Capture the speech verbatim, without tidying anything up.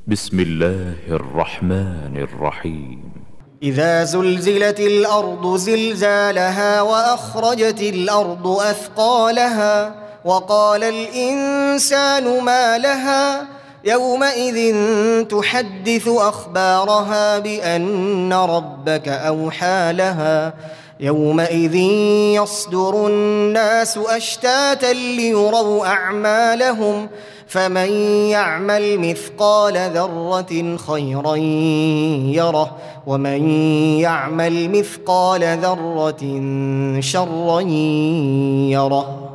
بسم الله الرحمن الرحيم. إذا زلزلت الأرض زلزالها وأخرجت الأرض أثقالها وقال الإنسان ما لها يومئذ تحدث أخبارها بأن ربك أوحى لها يومئذ يصدر الناس أشتاتا ليروا أعمالهم فمن يعمل مثقال ذرة خيرا يره ومن يعمل مثقال ذرة شرا يره.